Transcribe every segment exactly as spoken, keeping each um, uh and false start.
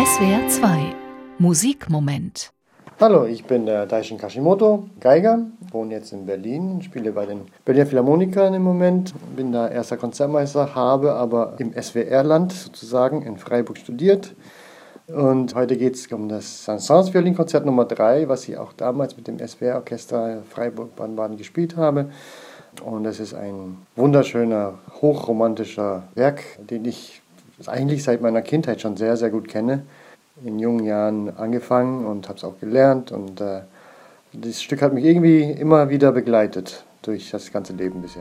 S W R zwei Musikmoment. Hallo, ich bin der Daishin Kashimoto, Geiger, wohne jetzt in Berlin, spiele bei den Berliner Philharmonikern im Moment, bin da erster Konzertmeister, habe aber im S W R-Land sozusagen in Freiburg studiert. Und heute geht es um das Saint-Saëns Violinkonzert Nummer drei, was ich auch damals mit dem S W R-Orchester Freiburg-Baden-Baden gespielt habe. Und das ist ein wunderschöner, hochromantischer Werk, den ich eigentlich seit meiner Kindheit schon sehr, sehr gut kenne. In jungen Jahren angefangen und habe es auch gelernt. Und äh, dieses Stück hat mich irgendwie immer wieder begleitet durch das ganze Leben bisher.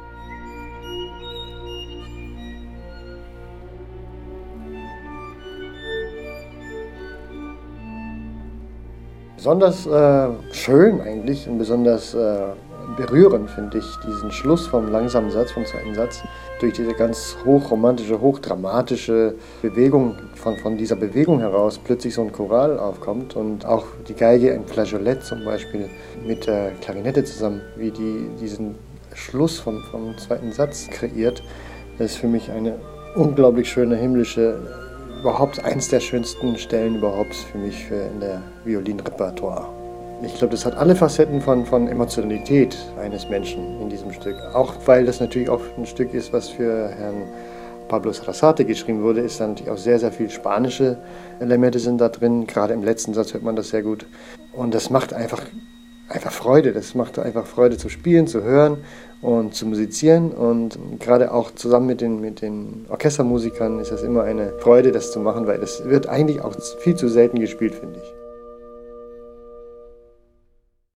Besonders äh, schön eigentlich und besonders äh, berührend finde ich diesen Schluss vom langsamen Satz, vom zweiten Satz, durch diese ganz hochromantische, hochdramatische Bewegung, von, von dieser Bewegung heraus plötzlich so ein Choral aufkommt und auch die Geige, ein Flageolet zum Beispiel, mit der Klarinette zusammen, wie die diesen Schluss vom, vom zweiten Satz kreiert. Das ist für mich eine unglaublich schöne himmlische, überhaupt eins der schönsten Stellen überhaupt für mich für in der Violinrepertoire. Ich glaube, das hat alle Facetten von, von Emotionalität eines Menschen in diesem Stück. Auch weil das natürlich auch ein Stück ist, was für Herrn Pablo Sarasate geschrieben wurde, ist da natürlich auch sehr, sehr viel spanische Elemente sind da drin. Gerade im letzten Satz hört man das sehr gut. Und das macht einfach, einfach Freude. Das macht einfach Freude zu spielen, zu hören und zu musizieren. Und gerade auch zusammen mit den, mit den Orchestermusikern ist das immer eine Freude, das zu machen, weil das wird eigentlich auch viel zu selten gespielt, finde ich.